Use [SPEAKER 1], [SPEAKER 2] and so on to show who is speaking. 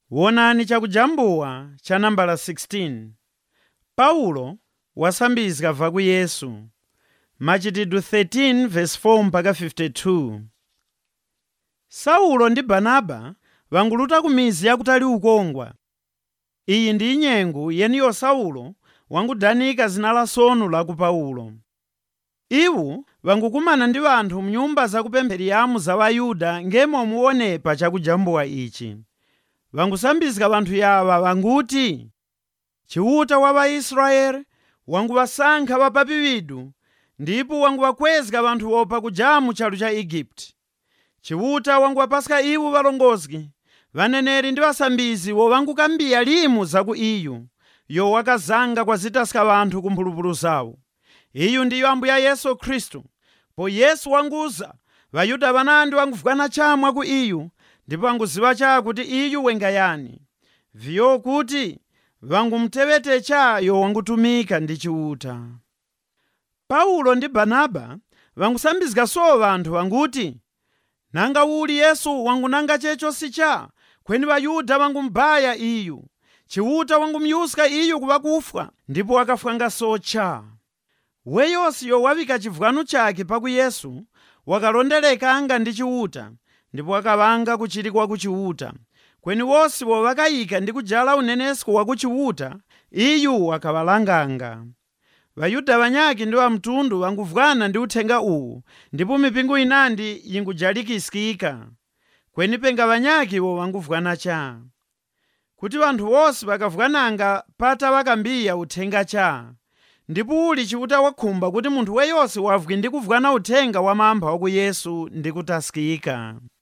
[SPEAKER 1] Wonani chakujambuwa cha nambala 16. Paulo wasambizika va ku Yesu. Machitidwe 13 verse 4 mpaka 52. Saulo ndi Barnaba wanguluta ku mizi yakutali ukongwa. Iyi ndi nyengo yeniyo Saulo wangudanika zina la sono la ku Paulo. Iwo wangukumana ndi wanthu mnyumba zakupemphereramu za Wayuda ngemo muonepa chakujambuwa ichi. Wangusambizika wanthu yawa wanguti, chiuta wa Waisraeli wanguwasankha wapapiwidu ndipo wanguwakwezeka wanthu wopa kujamu chalu cha Igupti. Chiuta wanguwapasika iwo walongozi, waneneri ndi wasambizi wangukambiya limu zaku iyo yowakazanga kwa zitasika wanthu kumphulupulu zawo. Iyo ndiyo Ambuya Yesu Khristu. Po Yesu wanguza Wayuda wanandi wanguvukana chamwa ku iyo ndipo wanguziwa cha kuti iyo wenga yani. Viyo kuti wangumtewete chayo wangutumika ndi chiuta. Paulo ndi Barnaba wangusambizika so wanthu wanguti, nanga uli Yesu wangunanga checho sicha, kweni Wayuda wangumbaya iyo. Chiuta wangumyuska iyo kuwakufwa ndipo wakafwanga socha. Weyonso wawika chivwanu chake paku Yesu wakalondelekanga ndi chiuta ndipo wakawanga kuchilikwa ku chiuta. Kweni wonse wakayika ndi kujala unenesko wa ku chiuta, iyo wakawalanganga. Wayuda wanyaki ndi wamtundu wanguvwana ndi uthenga uwu ndipo mipingo inandi yingujalikisika. Kweni penga wanyaki wanguvwana cha. Kuti wanthu wonse wakavwananga pata wakambiya uthenga cha. Ndipo uli chiuta wakhumba kuti munthu weyonse wavwi ndi kuvwana uthenga wa mamba wa ku Yesu ndi kutasikika.